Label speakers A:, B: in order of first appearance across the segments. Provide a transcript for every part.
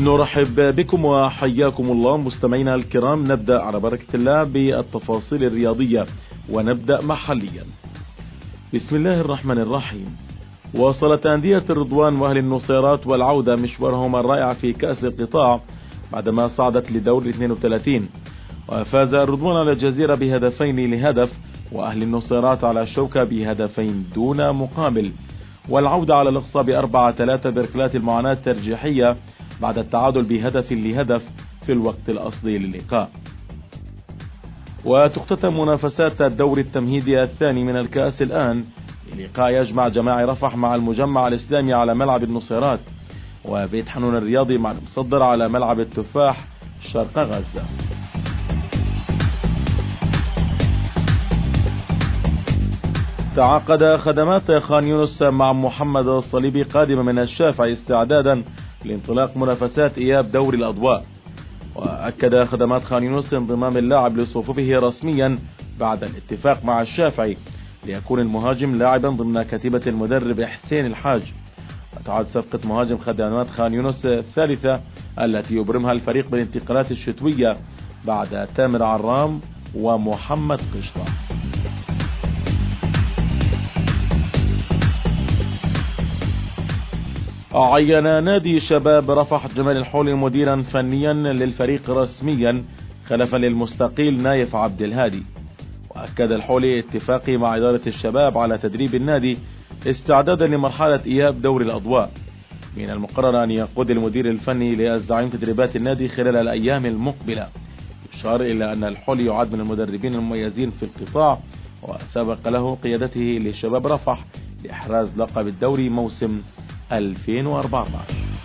A: نرحب بكم وحياكم الله مستمعينا الكرام. نبدأ على بركة الله بالتفاصيل الرياضية ونبدأ محليا. بسم الله الرحمن الرحيم. واصلت أندية الرضوان وأهل النصيرات والعودة مشوارهم الرائع في كأس القطاع بعدما صعدت لدور 32، وفاز الرضوان على الجزيرة بهدفين لهدف، وأهل النصيرات على الشوكة بهدفين دون مقابل، والعودة على الإقصاء ب4-3 بركلات المعاناة الترجيحية بعد التعادل بهدف لهدف في الوقت الأصلي للقاء. وتختتم منافسات الدور التمهيدي الثاني من الكأس الآن بلقاء يجمع جماعي رفح مع المجمع الإسلامي على ملعب النصيرات، وبيت حنون الرياضي مع المصدر على ملعب التفاح شرق غزة. تعاقد خدمات خان يونس مع محمد الصليبي قادمة من الشافعي استعدادا لانطلاق منافسات إياب دوري الأضواء. وأكد خدمات خان يونس انضمام اللاعب لصفوفه رسميا بعد الاتفاق مع الشافعي ليكون المهاجم لاعبا ضمن كتيبة المدرب حسين الحاج. وتعد صفقة مهاجم خدمات خان يونس الثالثة التي يبرمها الفريق بالانتقالات الشتوية بعد تامر عرام ومحمد قشطة. عين نادي شباب رفح جمال الحولي مديرا فنيا للفريق رسميا خلفا للمستقيل نايف عبد الهادي. وأكد الحولي اتفاقه مع إدارة الشباب على تدريب النادي استعدادا لمرحلة إياب دوري الأضواء. من المقرر أن يقود المدير الفني للزعيم تدريبات النادي خلال الأيام المقبلة. يشار إلى أن الحولي يعد من المدربين المميزين في القطاع، وسبق له قيادته لشباب رفح لإحراز لقب الدوري موسم 2014.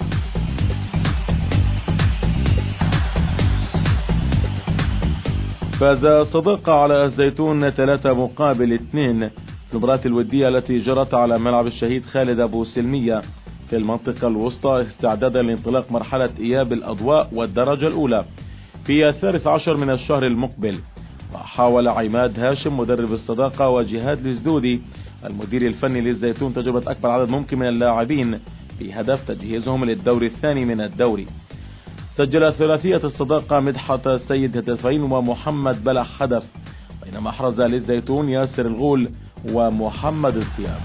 A: فاز صداقة على الزيتون 3-2 في المباراة الودية التي جرت على ملعب الشهيد خالد أبو سلمية في المنطقة الوسطى استعدادا لانطلاق مرحلة إياب الأضواء والدرجة الأولى في 13 من الشهر المقبل. وحاول عماد هاشم مدرب الصداقة وجهاد الزدودي المدير الفني للزيتون تجربة أكبر عدد ممكن من اللاعبين بهدف تجهيزهم للدور الثاني من الدوري. سجل ثلاثية الصداقة مدحت السيد هدفين ومحمد بلح هدف، بينما أحرز للزيتون ياسر الغول ومحمد السياب.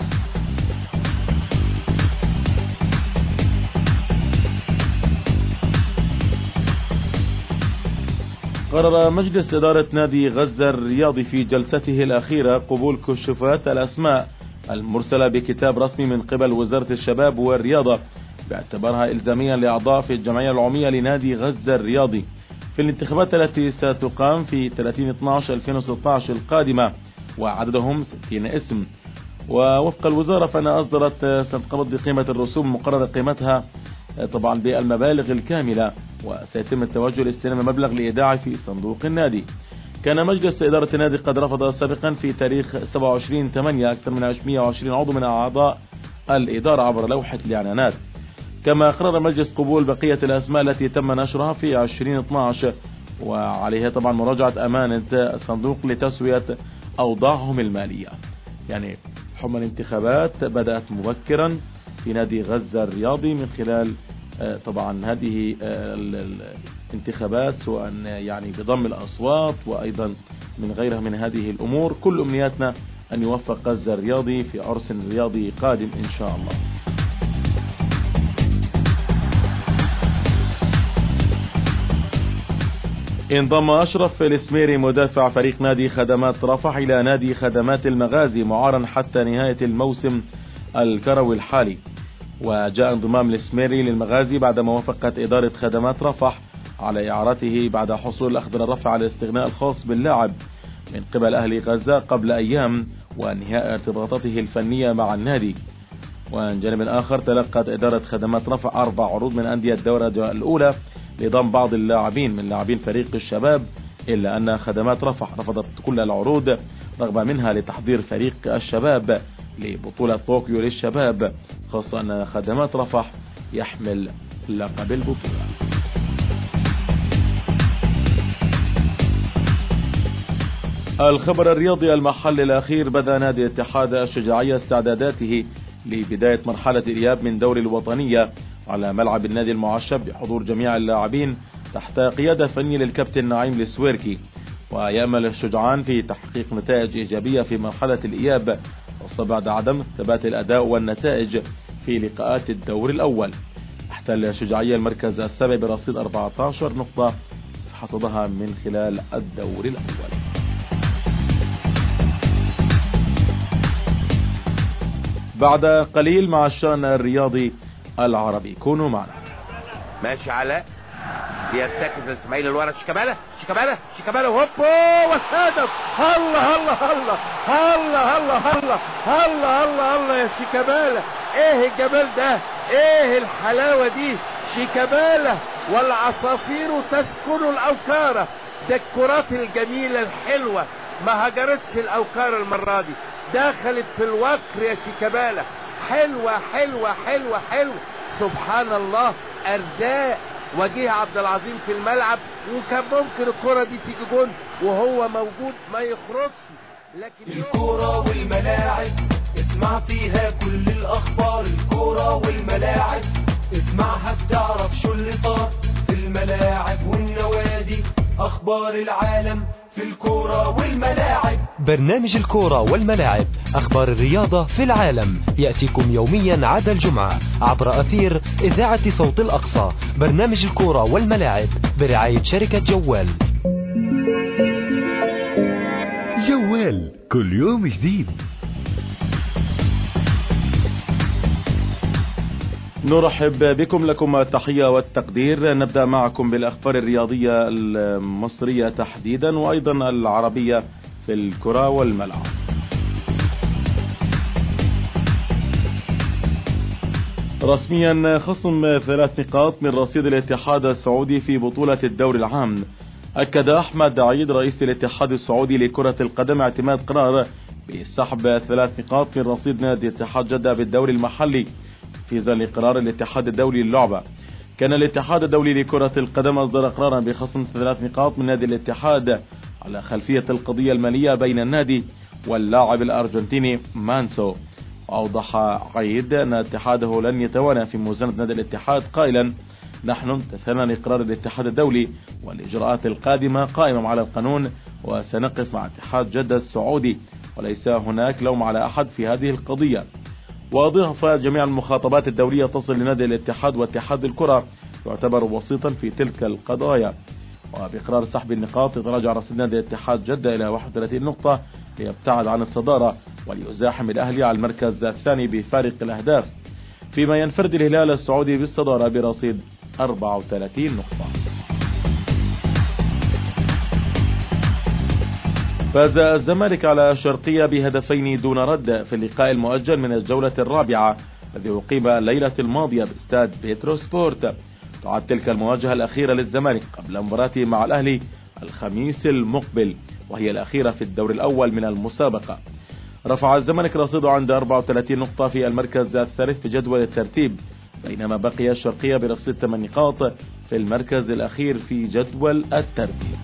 A: قرر مجلس إدارة نادي غزة الرياضي في جلسته الأخيرة قبول كشوفات الأسماء المرسلة بكتاب رسمي من قبل وزارة الشباب والرياضة باعتبارها إلزاميا لأعضاء في الجمعية العمومية لنادي غزة الرياضي في الانتخابات التي ستقام في 30/12/2016 القادمة، وعددهم 60 اسم. ووفق الوزارة فإنها أصدرت سنقبض بقيمة الرسوم مقرر قيمتها طبعا بالمبالغ الكاملة، وسيتم التوجه لاستلام المبلغ لإيداعه في صندوق النادي. كان مجلس إدارة النادي قد رفض سابقا في تاريخ 27/8 أكثر من 120 عضو من أعضاء الإدارة عبر لوحة الإعلانات. كما قرر المجلس قبول بقية الأسماء التي تم نشرها في 2012 وعليها طبعا مراجعة أمانة الصندوق لتسوية أوضاعهم المالية. يعني حمى الانتخابات بدأت مبكرا في نادي غزة الرياضي من خلال طبعا هذه الانتخابات، سواء يعني بضم الأصوات وأيضا من غيرها من هذه الأمور. كل أمنياتنا أن يوفق غزة الرياضي في عرس رياضي قادم إن شاء الله. انضم أشرف الإسميري مدافع فريق نادي خدمات رفح إلى نادي خدمات المغازي معارا حتى نهاية الموسم الكروي الحالي. وجاء انضمام الإسميري للمغازي بعدما وافقت إدارة خدمات رفح على إعارته بعد حصول الأخضر الرفع على الاستغناء الخاص باللاعب من قبل أهل غزة قبل أيام وانهاء ارتباطاته الفنية مع النادي. ومن جانب آخر تلقت إدارة خدمات رفح 4 عروض من أندية الدرجة الأولى لضم بعض اللاعبين من لاعبين فريق الشباب، إلا أن خدمات رفح رفضت كل العروض رغم منها لتحضير فريق الشباب لبطولة طوكيو للشباب، خاصة أن خدمات رفح يحمل لقب البطولة. الخبر الرياضي المحلي الأخير. بدأ نادي اتحاد الشجاعية استعداداته لبداية مرحلة الإياب من دوري الوطنية على ملعب النادي المعشب بحضور جميع اللاعبين تحت قيادة فنية للكابتن نعيم السويركي. ويأمل الشجعان في تحقيق نتائج إيجابية في مرحلة الإياب، خاصة بعد عدم ثبات الأداء والنتائج في لقاءات الدور الأول. احتل الشجاعية المركز السابع برصيد 14 نقطة حصدها من خلال الدور الأول. بعد قليل مع الشأن الرياضي العربي، كونوا معنا.
B: ماشي علاء بيرتكز الاسماعيلي لورا، شيكابالا هوبو والهدف. الله الله الله الله الله الله الله الله الله يا شيكابالا، ايه الجمال ده، ايه الحلاوة دي. شيكابالا والعصافير تسكن الاوكار. ده الكرات الجميلة الحلوة ما هجرتش الاوكار المرة دي، دخلت في الوكر يا شيكابالا. حلوة حلوة حلوة حلوة، سبحان الله، ارزاق. وجيه عبد العظيم في الملعب، وكان ممكن الكرة دي تيجي جون وهو موجود ما يخرجش. لكن
C: الكرة والملاعب اسمع فيها كل الاخبار. الكرة والملاعب اسمعها بتعرف شو اللي صار في الملاعب والنوادي. اخبار العالم في الكرة والملاعب.
D: برنامج الكرة والملاعب، أخبار الرياضة في العالم، يأتيكم يوميا عدا الجمعة عبر أثير إذاعة صوت الأقصى. برنامج الكرة والملاعب برعاية شركة جوال.
E: جوال كل يوم جديد.
A: نرحب بكم، لكم التحية والتقدير. نبدأ معكم بالأخبار الرياضية المصرية تحديدا وأيضا العربية في الكرة والملعب. رسميا خصم 3 نقاط من رصيد الاتحاد السعودي في بطولة الدوري العام. أكد أحمد عيد رئيس الاتحاد السعودي لكرة القدم اعتماد قرار بسحب 3 نقاط من رصيد نادي اتحاد جدة بالدوري المحلي في ظل قرار الاتحاد الدولي للعبة. كان الاتحاد الدولي لكرة القدم أصدر قرارا بخصم 3 نقاط من نادي الاتحاد على خلفية القضية المالية بين النادي واللاعب الأرجنتيني مانسو. أوضح عيد أن اتحاده لن يتوانى في موازنة نادي الاتحاد قائلا: نحن امتثلنا لقرار الاتحاد الدولي والإجراءات القادمة قائمة على القانون، وسنقف مع اتحاد جدة السعودي وليس هناك لوم على أحد في هذه القضية. وأضاف جميع المخاطبات الدولية تصل لنادي الاتحاد واتحاد الكرة يعتبر وسيطا في تلك القضايا. وبقرار سحب النقاط يتراجع رصيد نادي الاتحاد جدة إلى 31 نقطة ليبتعد عن الصدارة وليزاحم الأهلي على المركز الثاني بفارق الأهداف، فيما ينفرد الهلال السعودي بالصدارة برصيد 34 نقطة. فاز الزمالك على الشرقية بهدفين دون رد في اللقاء المؤجل من الجولة الرابعة الذي أقيم الليلة الماضية باستاد بيترو سبورت. تعد تلك المواجهة الأخيرة للزمالك قبل مباراته مع الأهلي الخميس المقبل، وهي الأخيرة في الدور الأول من المسابقة. رفع الزمالك رصيده عند 34 نقطة في المركز الثالث في جدول الترتيب، بينما بقي الشرقية برصيد 8 نقاط في المركز الأخير في جدول الترتيب.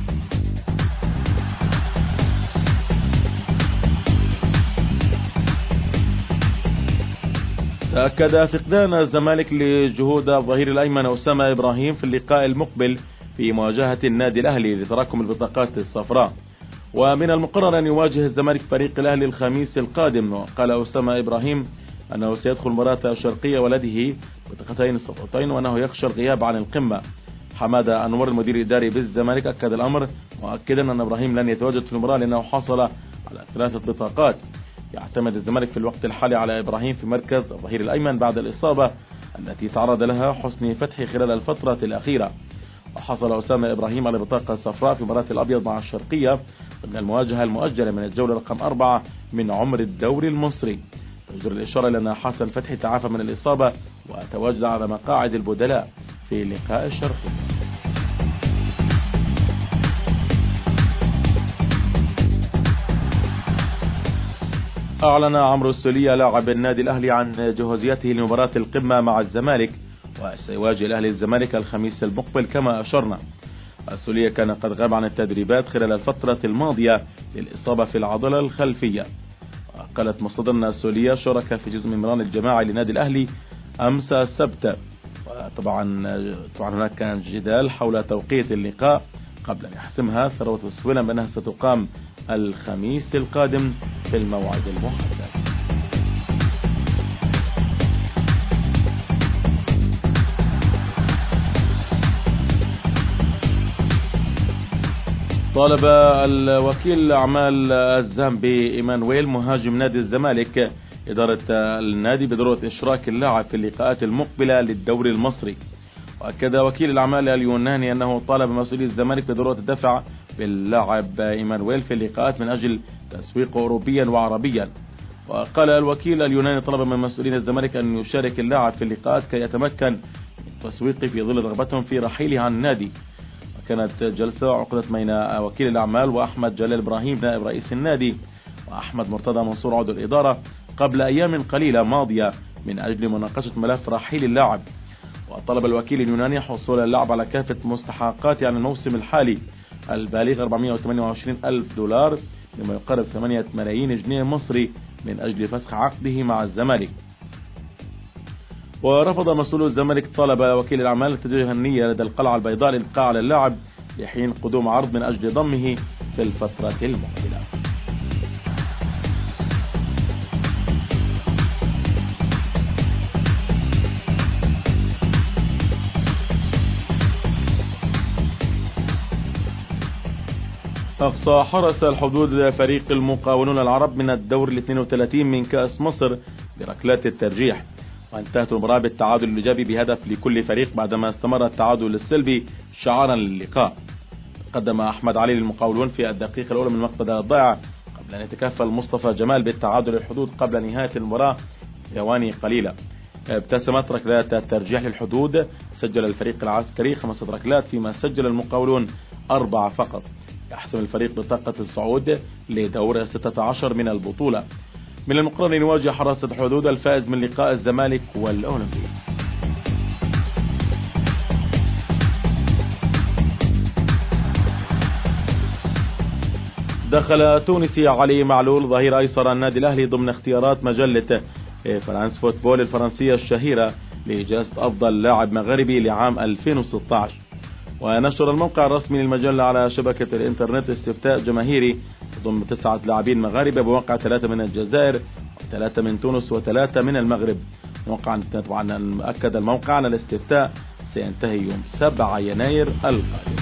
A: تأكد فقدان الزمالك لجهود الظهير الأيمن أسامة إبراهيم في اللقاء المقبل في مواجهة النادي الأهلي لتراكم البطاقات الصفراء، ومن المقرر أن يواجه الزمالك فريق الأهلي الخميس القادم. وقال أسامة إبراهيم أنه سيدخل مباراة الشرقية ولده بطاقتين صفرتين وأنه يخشى الغياب عن القمة. حمادة أنور المدير الإداري بالزمالك أكد الأمر، مؤكدا أن إبراهيم لن يتواجد في المباراة لأنه حصل على 3 بطاقات. يعتمد الزمالك في الوقت الحالي على إبراهيم في مركز الظهير الأيمن بعد الإصابة التي تعرض لها حسني فتحي خلال الفترة الأخيرة. وحصل أسامة إبراهيم على بطاقة صفراء في مباراة الأبيض مع الشرقية ضمن المواجهة المؤجلة من الجولة رقم 4 من عمر الدوري المصري. تجري الإشارة لأن حسن فتحي تعافى من الإصابة وتواجد على مقاعد البدلاء في لقاء الشرقية. أعلن عمرو السولية لاعب النادي الأهلي عن جهوزيته لمباراة القمة مع الزمالك، وسيواجه الأهلي الزمالك الخميس المقبل كما أشرنا. السولية كان قد غاب عن التدريبات خلال الفترة الماضية للإصابة في العضلة الخلفية. قالت مصادرنا السولية شارك في جزء من مران الجماعي لنادي الأهلي أمس السبت طبعا هناك كان جدال حول توقيت اللقاء قبل أن يحسمها ثروت السويلم بأنها ستقام الخميس القادم في الموعد المحدد. طالب الوكيل الأعمال الزامبي إيمانويل مهاجم نادي الزمالك إدارة النادي بضرورة إشراك اللاعب في اللقاءات المقبلة للدوري المصري. وأكد وكيل الأعمال اليوناني أنه طالب مسؤولي الزمالك بضرورة الدفع باللاعب إيمانويل في اللقاءات من أجل تسويقه أوروبيا وعربيا. وقال الوكيل اليوناني طلب من مسؤولين الزمالك أن يشارك اللاعب في اللقاءات كي يتمكن من تسويقه في ظل رغبتهم في رحيله عن النادي. كانت جلسة عقدت بين وكيل الأعمال وأحمد جلال إبراهيم نائب رئيس النادي وأحمد مرتضى منصور عضو الإدارة قبل أيام قليلة ماضية من أجل مناقشة ملف رحيل اللاعب. وطلب الوكيل اليوناني حصول اللاعب على كافة مستحقاته عن الموسم الحالي البالغ 428 ألف دولار بما يقارب 8 ملايين جنيه مصري من أجل فسخ عقده مع الزمالك. ورفض مسؤول الزمالك طلب وكيل الأعمال اتجاه النية لدى القلعة البيضاء للإبقاء على اللاعب لحين قدوم عرض من أجل ضمه في الفترة المقبلة. أقصى حرس الحدود فريق المقاولون العرب من الدور 32 من كأس مصر بركلات الترجيح، وانتهت المباراة بالتعادل الإيجابي بهدف لكل فريق بعدما استمر التعادل السلبي شعارا للقاء. قدم أحمد علي للمقاولون في الدقيقة الأولى من مقتضى الضائع قبل أن يتكفل مصطفى جمال بالتعادل الحدود قبل نهاية المباراة ثواني قليلة. ابتسمت ركلات الترجيح للحدود، سجل الفريق العسكري 5 ركلات فيما سجل المقاولون 4 فقط. يحسم الفريق بطاقة الصعود لدور 16 من البطولة. من المقرر أن يواجه حراسة الحدود الفائز من لقاء الزمالك والأولمبي. دخل تونسي علي معلول ظهير أيسر النادي الأهلي ضمن اختيارات مجلة فرانس فوتبول الفرنسية الشهيرة لجائزة أفضل لاعب مغربي لعام 2016. ونشر الموقع الرسمي للمجلة على شبكة الإنترنت استفتاء جماهيري ضم 9 لاعبين مغاربة بواقع 3 من الجزائر و3 من تونس و3 من المغرب. طبعا أكد الموقع أن الاستفتاء سينتهي يوم 7 يناير القادم.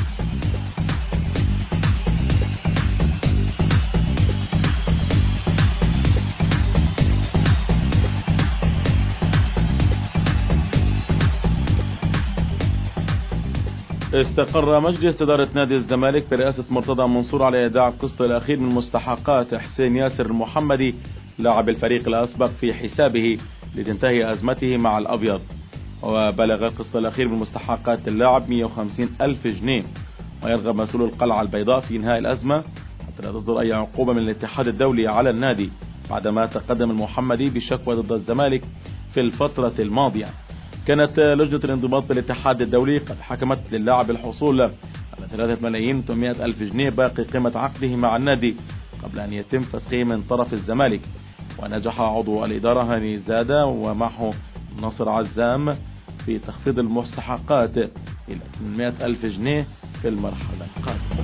A: استقر مجلس إدارة نادي الزمالك برئاسة مرتضى منصور على إيداع القسط الأخير من مستحقات حسين ياسر المحمدي لاعب الفريق الأسبق في حسابه لتنتهي أزمته مع الأبيض. وبلغ القسط الأخير من مستحقات اللاعب 150 ألف جنيه. ويرغب مسؤول القلعة البيضاء في إنهاء الأزمة حتى لا تصدر أي عقوبة من الاتحاد الدولي على النادي بعدما تقدم المحمدي بشكوى ضد الزمالك في الفترة الماضية. كانت لجنة الانضباط بالاتحاد الدولي قد حكمت للاعب الحصول على 3 ملايين و800 ألف جنيه باقي قيمة عقده مع النادي قبل أن يتم فسخه من طرف الزمالك. ونجح عضو الإدارة هاني زادة ومعه نصر عزام في تخفيض المستحقات إلى 800 ألف جنيه في المرحلة القادمة.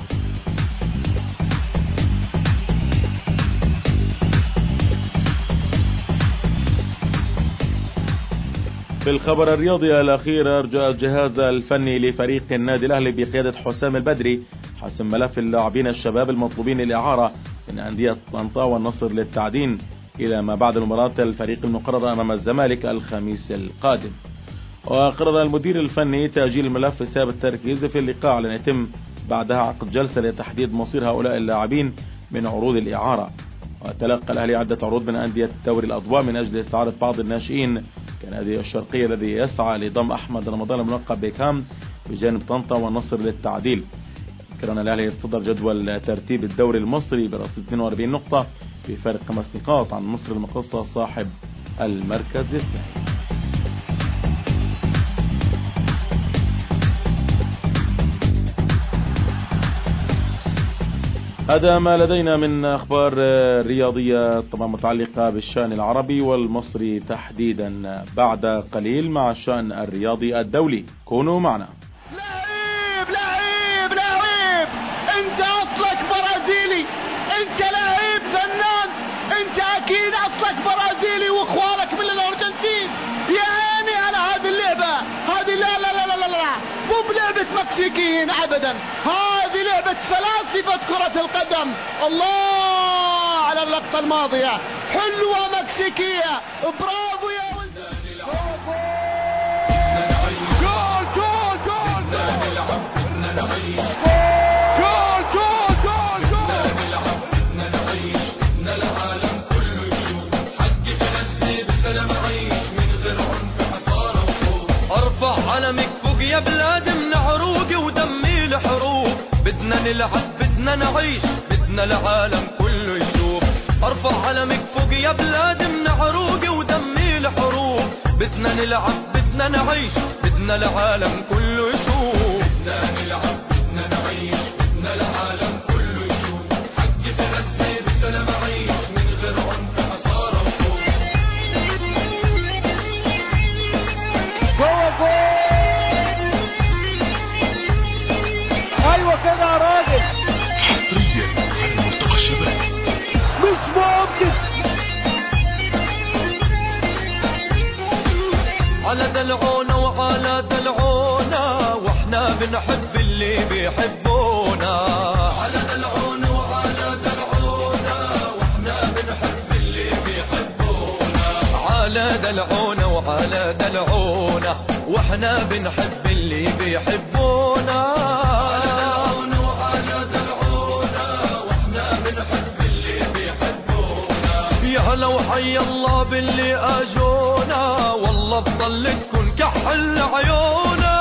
A: في الخبر الرياضي الأخير، أرجى الجهاز الفني لفريق النادي الأهلي بقيادة حسام البدري حسم ملف اللاعبين الشباب المطلوبين للإعارة من أندية طنطا والنصر للتعدين إلى ما بعد المباراة الفريق المقررة أمام الزمالك الخميس القادم. وقرر المدير الفني تأجيل الملف بسبب التركيز في اللقاء على أن يتم بعدها عقد جلسة لتحديد مصير هؤلاء اللاعبين من عروض الإعارة. وتلقى الأهلي عدة عروض من أندية دوري الأضواء من أجل استعارة بعض الناشئين كنادي الشرقية الذي يسعى لضم أحمد رمضان الملقب بيكهام بجانب طنطا والنصر للتعديل. كان الأهلي يتصدر جدول ترتيب الدوري المصري برصيد 42 نقطة بفارق 5 نقاط عن مصر المقصة صاحب المركز الثاني. هذا ما لدينا من أخبار رياضية طبعا متعلقة بالشأن العربي والمصري تحديدا. بعد قليل مع الشأن الرياضي الدولي، كونوا معنا.
F: لعيب لعيب لعيب، انت اصلك برازيلي، انت لعيب فنان، انت اكيد اصلك برازيلي واخوانك من الارجنتين. يا عيني على هذه اللعبة، هذه لا لا لا لا لا مو بلعبة مكسيكيين ابدا، هذه لعبة فلاسفة كرة القدم. الله على اللقطة الماضية، حلوة مكسيكية، برافو يا ولد. جول جول جول جول جول جول جول.
C: العالم كله يشوف حق بلدي بسلام عيش من غير عنف حصار وخوف. ارفع علمك فوق يا بلاد من عروقي ودمي الحروب. بدنا نلعب بدنا نعيش بدنا العالم كله يشوف. ارفع علمك فوق يا بلاد من عروقي ودمي الحروب. بدنا نلعب بدنا نعيش بدنا العالم كله يشوف. بدنا نلعب بدنا نعيش بدنا العالم كله يشوف. حق بلدي بسلام عيش من غير عنف حصار وخوف.
F: جوه جول. ايوه كده يا راجل.
E: حصريا على ملتقى الشباب.
F: مش ممكن.
C: على دلعونا وعلى دلعونا واحنا بنحب اللي بيحبونا. على دلعونا وعلى دلعونا واحنا بنحب اللي بيحبونا. على دلعونا وعلى دلعونا واحنا بنحب اللي بيحبونا. على دلعونا وعلى دلعونا واحنا بنحب اللي بيحبونا. يا هلا وحي الله باللي اجونا، والله بضلتكن كحل عيونا.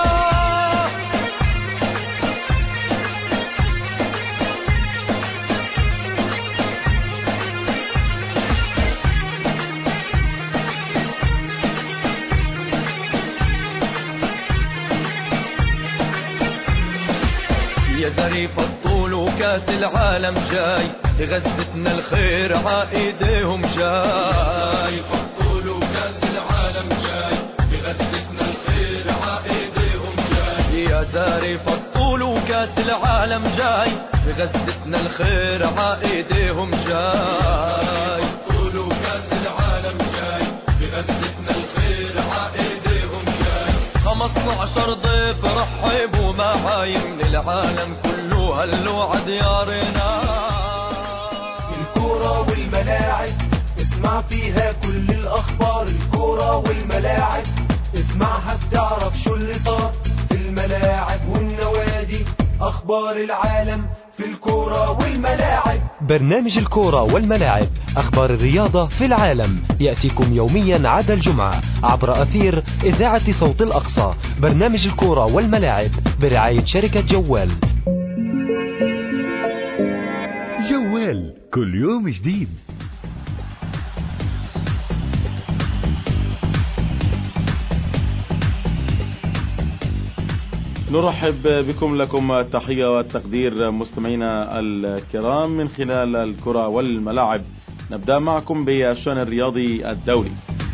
C: يا زريف الطول وكاس العالم جاي، غزتنا الخير عايديهم جاي. الطول وكاس العالم جاي، غزتنا الخير عايديهم جاي. يا زريف الطول وكاس العالم جاي، غزتنا الخير عايديهم جاي. الطول وكاس العالم جاي، غزتنا الخير عايديهم جاي. 15 ضيف رحبوا معاي من العالم كله هلوا عديارنا.
G: الكورة والملاعب اسمع فيها كل الأخبار. الكورة والملاعب اسمعها بتعرف شو اللي صار في الملاعب والنوادي. أخبار العالم في الكورة والملاعب.
D: برنامج الكورة والملاعب، أخبار الرياضة في العالم، يأتيكم يوميا عدا الجمعة عبر أثير إذاعة صوت الأقصى. برنامج الكورة والملاعب برعاية شركة جوال.
E: جوال كل يوم جديد.
A: نرحب بكم، لكم التحية والتقدير مستمعينا الكرام من خلال الكرة والملاعب. نبدأ معكم بالشأن الرياضي الدولي.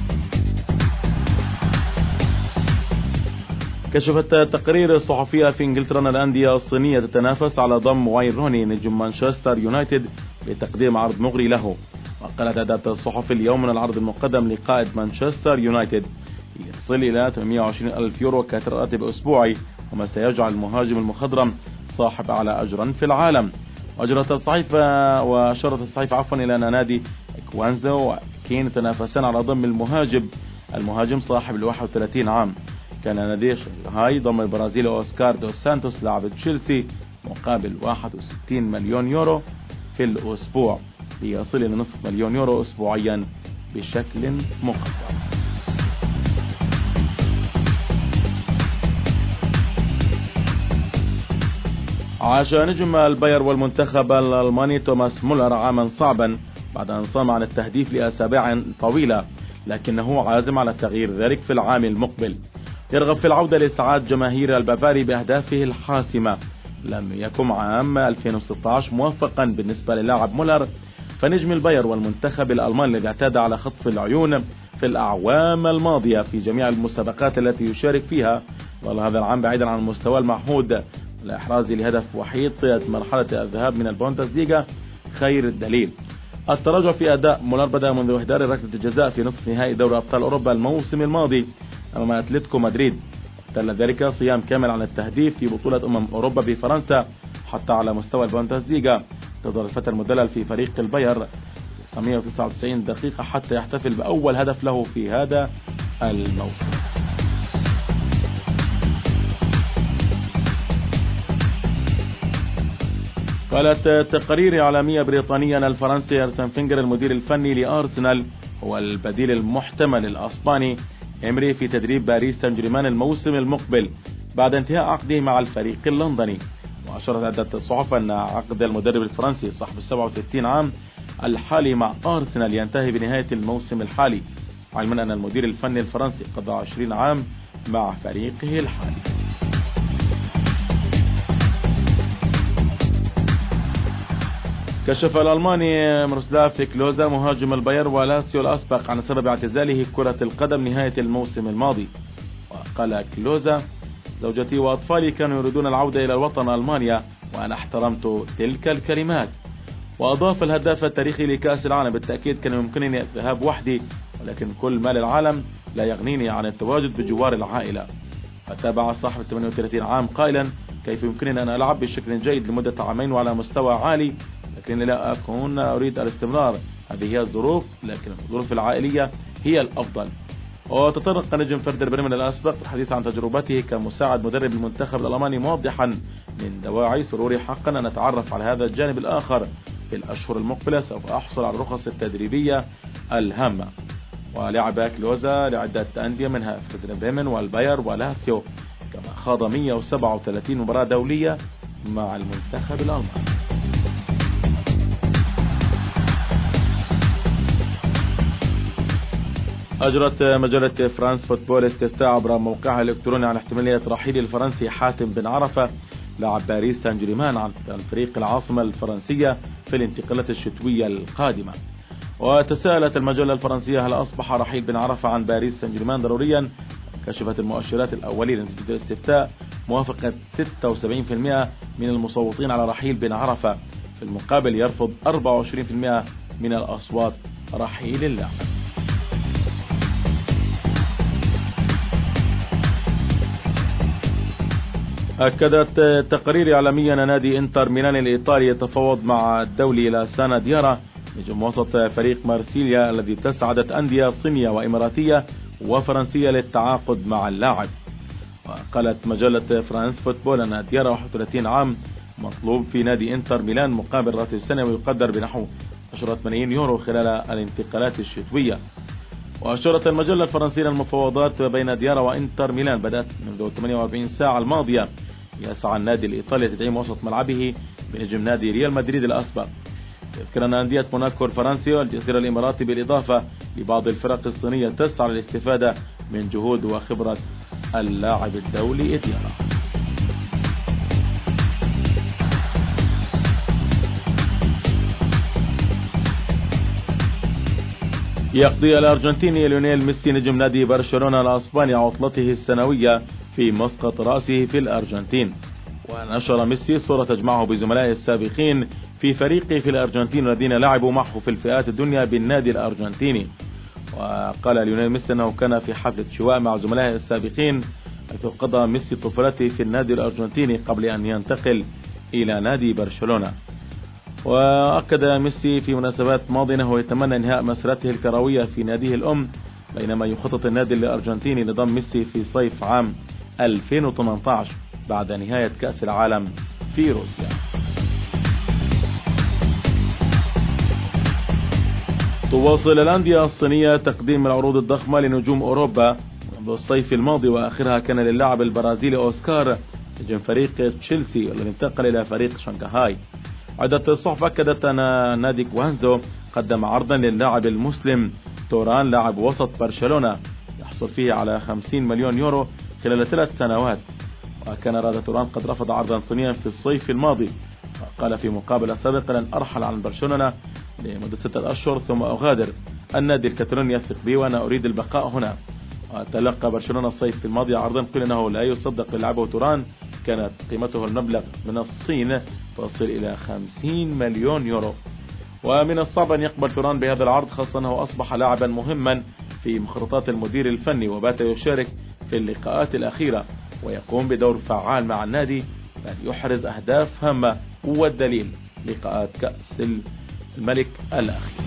A: كشفت تقارير صحفية في انجلترا ان الأندية الصينية تتنافس على ضم واين روني نجم مانشستر يونايتد بتقديم عرض مغري له. وقالت أداة الصحف اليوم أن العرض المقدم لقائد مانشستر يونايتد يصل إلى 820 ألف يورو كراتب أسبوعي، وما سيجعل المهاجم المخضرم صاحب أعلى أجرا في العالم. وأشارت الصحيفة إلى أن نادي كوانزو وكين يتنافسان على ضم المهاجم صاحب 31 عام. كان نادي شنغهاي ضم البرازيلي أوسكار دوس سانتوس لاعب تشيلسي مقابل 61 مليون يورو في الأسبوع، ليصل إلى نصف مليون يورو أسبوعيا بشكل مخفض. عاش نجم الباير والمنتخب الألماني توماس مولر عاما صعبا بعد أن صام عن التهديف لأسابيع طويلة، لكنه عازم على تغيير ذلك في العام المقبل. يرغب في العودة لإسعاد جماهير البافاري بأهدافه الحاسمة، لم يكن عام 2016 موفقا بالنسبة للاعب مولر، فنجم الباير والمنتخب الألماني الذي اعتاد على خطف العيون في الأعوام الماضية في جميع المسابقات التي يشارك فيها، ظل هذا العام بعيدا عن المستوى المعهود لإحراز لهدف وحيد طيلة مرحلة الذهاب من البوندسليغا خير الدليل. التراجع في أداء مولر بدأ منذ إهدار ركلة الجزاء في نصف نهائي دوري أبطال أوروبا الموسم الماضي أمام أتلتيكو مدريد، تل ذلك صيام كامل عن التهديف في بطولة أوروبا بفرنسا. حتى على مستوى البوندسليغا انتظر الفتى المدلل في فريق الباير 999 دقيقة حتى يحتفل بأول هدف له في هذا الموسم. قالت تقارير إعلامية بريطانية أن الفرنسي أرسن فينجر المدير الفني لأرسنال هو البديل المحتمل الأسباني إمري في تدريب باريس سان جيرمان الموسم المقبل بعد انتهاء عقده مع الفريق اللندني. وأشارت عدة الصحف أن عقد المدرب الفرنسي صاحب 67 عام الحالي مع أرسنال ينتهي بنهاية الموسم الحالي، علما أن المدير الفني الفرنسي قضى 20 عام مع فريقه الحالي. كشف الألماني ميروسلاف كلوزا مهاجم الباير ولاتسيو الأسبق عن سبب اعتزاله كرة القدم نهاية الموسم الماضي. وقال كلوزا: زوجتي وأطفالي كانوا يريدون العودة إلى الوطن ألمانيا وأنا احترمت تلك الكلمات. وأضاف الهداف التاريخي لكأس العالم: بالتأكيد كان يمكنني الذهاب وحدي، ولكن كل مال العالم لا يغنيني عن التواجد بجوار العائلة. فتابع صاحب 38 عام قائلا: كيف يمكنني أن ألعب بشكل جيد لمدة عامين وعلى مستوى عالي، لكنني لا أكون أريد الاستمرار. هذه هي الظروف، لكن الظروف العائلية هي الأفضل. وتطرق نجم فردر بريمن الأسبق الحديث عن تجربته كمساعد مدرب المنتخب الألماني، موضحا: من دواعي سروري حقا أن أتعرف على هذا الجانب الآخر في الأشهر المقبلة، سوف أحصل على الرخص التدريبية الهامة. ولعب كلوزا لعدة أندية منها فردر بريمن والباير ولاتسيو، كما خاض 137 مباراة دولية مع المنتخب الألماني. أجرت مجلة فرانس فوتبول استفتاء عبر موقعها الإلكتروني عن احتمالية رحيل الفرنسي حاتم بن عرفة لاعب باريس سان جيرمان عن الفريق العاصمة الفرنسية في الانتقالات الشتوية القادمة. وتساءلت المجلة الفرنسية: هل أصبح رحيل بن عرفة عن باريس سان جيرمان ضروريا؟ كشفت المؤشرات الأولية لنتيجة الاستفتاء موافقة 76% من المصوتين على رحيل بن عرفة، في المقابل يرفض 24% من الأصوات رحيل اللاعب. أكدت تقارير إعلامية أن نادي إنتر ميلان الإيطالي يتفاوض مع الدولي لاسانا ديارا نجم وسط فريق مارسيليا الذي تسعدت أندية صينية وإماراتية وفرنسية للتعاقد مع اللاعب. وقالت مجلة فرانس فوتبول أن ديارا 31 عام مطلوب في نادي إنتر ميلان مقابل راتب سنوي يقدر بنحو 10 ملايين يورو خلال الانتقالات الشتوية. وأشارت المجلة الفرنسية المفاوضات بين ديارا وإنتر ميلان بدأت منذ 48 ساعة الماضية. يسعى النادي الإيطالي لتدعيم وسط ملعبه بنجم نادي ريال مدريد الأسبق. يذكر أن أندية موناكو الفرنسي والجزيرة الإماراتي بالإضافة لبعض الفرق الصينية تسعى للاستفادة من جهود وخبرة اللاعب الدولي ديارا. يقضي الأرجنتيني ليونيل ميسي نجم نادي برشلونة الأسباني عطلته السنوية في مسقط رأسه في الأرجنتين. ونشر ميسي صورة تجمعه بزملائه السابقين في فريقه في الأرجنتين الذين لعبوا معه في الفئات الدنيا بالنادي الأرجنتيني. وقال ليونيل ميسي أنه كان في حفلة شواء مع زملائه السابقين، حيث قضى ميسي طفولته في النادي الأرجنتيني قبل أن ينتقل إلى نادي برشلونة. وأكد ميسي في مناسبات ماضية أنه يتمنى إنهاء مسيرته الكروية في ناديه الأم، بينما يخطط النادي الأرجنتيني لضم ميسي في صيف عام 2018 بعد نهاية كأس العالم في روسيا. تواصل الأندية الصينية تقديم العروض الضخمة لنجوم أوروبا منذ الصيف الماضي، وآخرها كان للاعب البرازيلي أوسكار نجم فريق تشيلسي الذي انتقل إلى فريق شنغهاي. عدة الصحف أكدت أن نادي كوانزو قدم عرضا للاعب المسلم توران لاعب وسط برشلونة يحصل فيه على 50 مليون يورو خلال 3 سنوات. وكان رادا توران قد رفض عرضا صينيا في الصيف الماضي، وقال في مقابلة سابقة لن أرحل عن برشلونة لمدة 6 أشهر ثم أغادر النادي الكتالوني، يثق بي وأنا أريد البقاء هنا. وتلقى برشلونة الصيف الماضي عرضا قيل أنه لا يصدق للعبه توران، كانت قيمته المبلغ من الصين تصل إلى 50 مليون يورو. ومن الصعب أن يقبل توران بهذا العرض، خاصة أنه أصبح لاعبا مهما في مخططات المدير الفني، وبات يشارك في اللقاءات الأخيرة ويقوم بدور فعال مع النادي بأن يحرز أهداف هامة، والدليل لقاءات كأس الملك الأخيرة.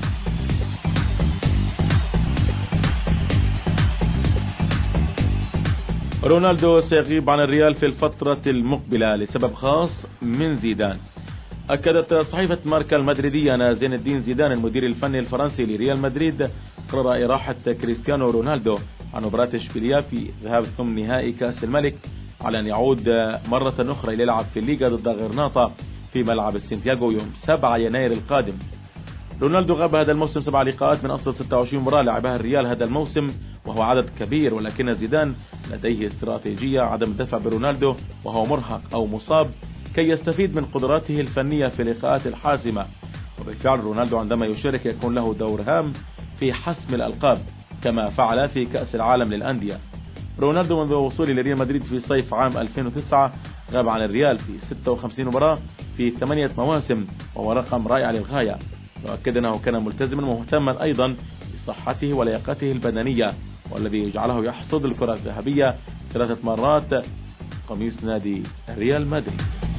A: رونالدو سيغيب عن الريال في الفترة المقبلة لسبب خاص من زيدان. أكدت صحيفة ماركا المدريدية أن زين الدين زيدان المدير الفني الفرنسي لريال مدريد قرر إراحة كريستيانو رونالدو عن مباراة إشبيلية في ذهاب ثمن نهائي كأس الملك، على أن يعود مرة أخرى ليلعب في الليغا ضد غرناطة في ملعب السنتياغو يوم 7 يناير القادم. رونالدو غاب هذا الموسم 7 لقاءات من أصل 26 مباراة لعبها الريال هذا الموسم، وهو عدد كبير، ولكن زيدان لديه استراتيجية عدم الدفع برونالدو وهو مرهق أو مصاب كي يستفيد من قدراته الفنية في اللقاءات الحاسمة. وبالفعل رونالدو عندما يشارك يكون له دور هام في حسم الألقاب كما فعل في كأس العالم للأندية. رونالدو منذ وصوله لريال مدريد في صيف عام 2009 غاب عن الريال في 56 مباراة في 8 مواسم، وهو رقم رائع للغاية. وأكد أنه كان ملتزما ومهتما أيضا بصحته ولياقته البدنية، والذي يجعله يحصد الكرة الذهبية 3 مرات قميص نادي ريال مدريد.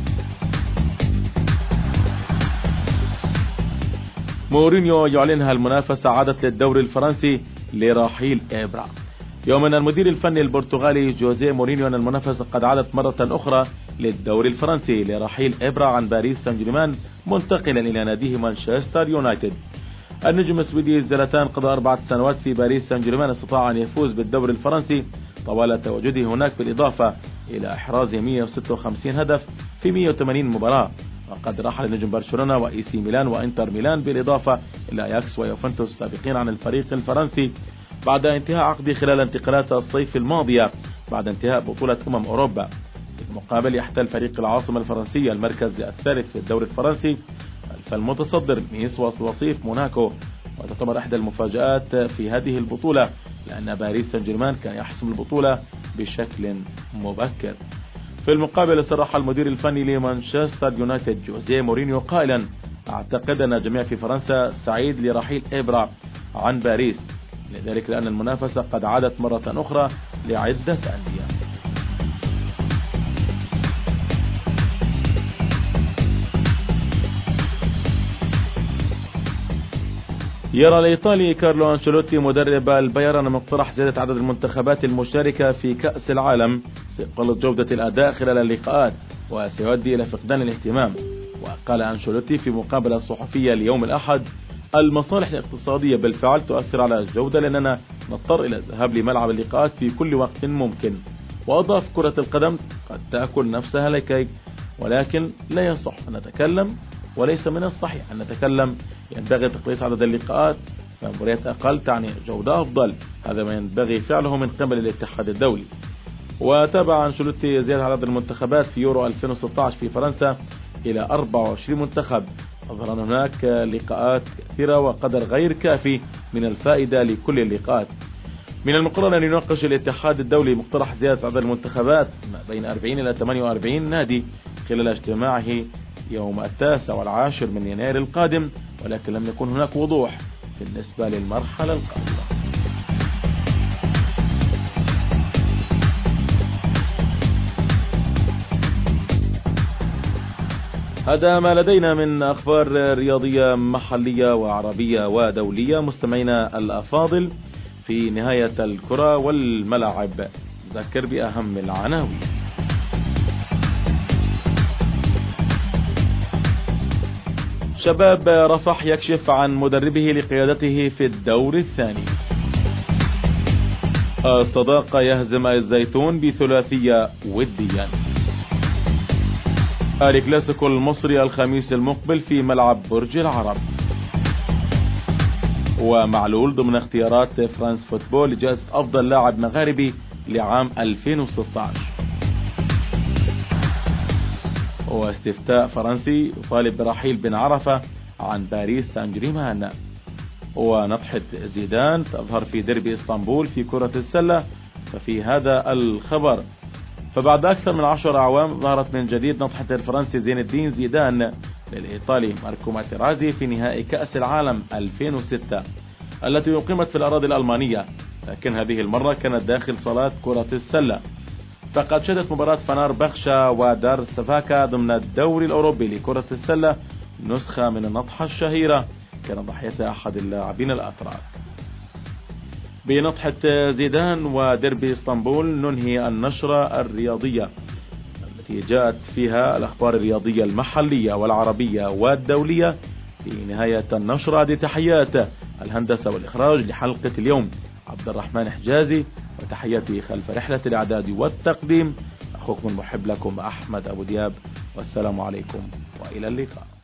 A: مورينيو يعلنها المنافسة عادت للدوري الفرنسي لرحيل إبرا. يوم أن المدير الفني البرتغالي جوزيه مورينيو أن المنافسة قد عادت مرة أخرى للدوري الفرنسي لرحيل إبرا عن باريس سان جيرمان منتقلا إلى ناديه مانشستر يونايتد. النجم السويدي زلاتان قضى 4 سنوات في باريس سان جيرمان، استطاع أن يفوز بالدوري الفرنسي طوال تواجده هناك، بالإضافة إلى إحراز 156 هدف في 180 مباراة. وقد رحل نجم برشلونة وإي سي ميلان وإنتر ميلان، بالإضافة إلى أياكس ويوفنتوس السابقين عن الفريق الفرنسي بعد انتهاء عقده خلال انتقالات الصيف الماضية بعد انتهاء بطولة أوروبا. بالمقابل يحتل فريق العاصمة الفرنسية المركز الثالث في الدوري الفرنسي خلف المتصدر نيس وصيف موناكو. وتعتبر إحدى المفاجآت في هذه البطولة لأن باريس سان جيرمان كان يحسم البطولة بشكل مبكر. في المقابل صرح المدير الفني لمانشستر يونايتد جوزيه مورينيو قائلا: أعتقد أن الجميع في فرنسا سعيد لرحيل إبرا عن باريس، لذلك لأن المنافسة قد عادت مرة أخرى لعدة أندية. يرى الإيطالي كارلو أنشيلوتي مدرب البايرن مقترح زيادة عدد المنتخبات المشاركة في كأس العالم سيقل جودة الأداء خلال اللقاءات وسيؤدي إلى فقدان الاهتمام. وقال أنشيلوتي في مقابلة صحفية اليوم الأحد: المصالح الاقتصادية بالفعل تؤثر على الجودة لأننا نضطر إلى الذهاب لملعب اللقاءات في كل وقت ممكن. وأضاف: كرة القدم قد تأكل نفسها لكي، ولكن لا يصح أن نتكلم وليس من الصحيح أن نتكلم. ينبغي تقليص عدد اللقاءات، فمباريات أقل تعني جودة أفضل، هذا ما ينبغي فعله من قبل الاتحاد الدولي. وتابع أنشيلوتي زيادة عدد المنتخبات في يورو 2016 في فرنسا إلى 24 منتخب، نظرا هناك لقاءات كثيرة وقدر غير كافي من الفائدة لكل اللقاءات. من المقرر أن يناقش الاتحاد الدولي مقترح زيادة عدد المنتخبات ما بين 40 إلى 48 نادي خلال اجتماعه يوم 9 و10 من يناير القادم، ولكن لم يكن هناك وضوح بالنسبة للمرحلة القادمة. هذا ما لدينا من أخبار رياضية محلية وعربية ودولية. مستمعينا الأفاضل، في نهاية الكرة والملاعب نذكر بأهم العناوين. شباب رفح يكشف عن مدربه لقيادته في الدور الثاني. الصداقة يهزم الزيتون بثلاثية وديا. الكلاسيكو المصري الخميس المقبل في ملعب برج العرب. ومعلول ضمن اختيارات فرانس فوتبول لجائزة أفضل لاعب مغاربي لعام 2016. واستفتاء فرنسي يطالب برحيل بن عرفة عن باريس سان جيرمان. ونطحة زيدان تظهر في ديربي اسطنبول في كرة السلة. ففي هذا الخبر فبعد أكثر من 10 أعوام ظهرت من جديد نطحة الفرنسي زين الدين زيدان للإيطالي ماركو ماتيرازي في نهائي كأس العالم 2006 التي أقيمت في الأراضي الألمانية، لكن هذه المرة كانت داخل صالات كرة السلة. فقد شهدت مباراة فنار بخشة ودار سفاكا ضمن الدوري الأوروبي لكرة السلة نسخة من النطحة الشهيرة كان ضحيتها أحد اللاعبين الأتراك. بنطحة زيدان وديربي اسطنبول ننهي النشرة الرياضية التي جاءت فيها الأخبار الرياضية المحلية والعربية والدولية. في نهاية النشرة هذه تحيات الهندسة والإخراج لحلقة اليوم عبد الرحمن حجازي، وتحياتي خلف رحلة الإعداد والتقديم أخوكم المحب لكم أحمد أبو دياب، والسلام عليكم وإلى اللقاء.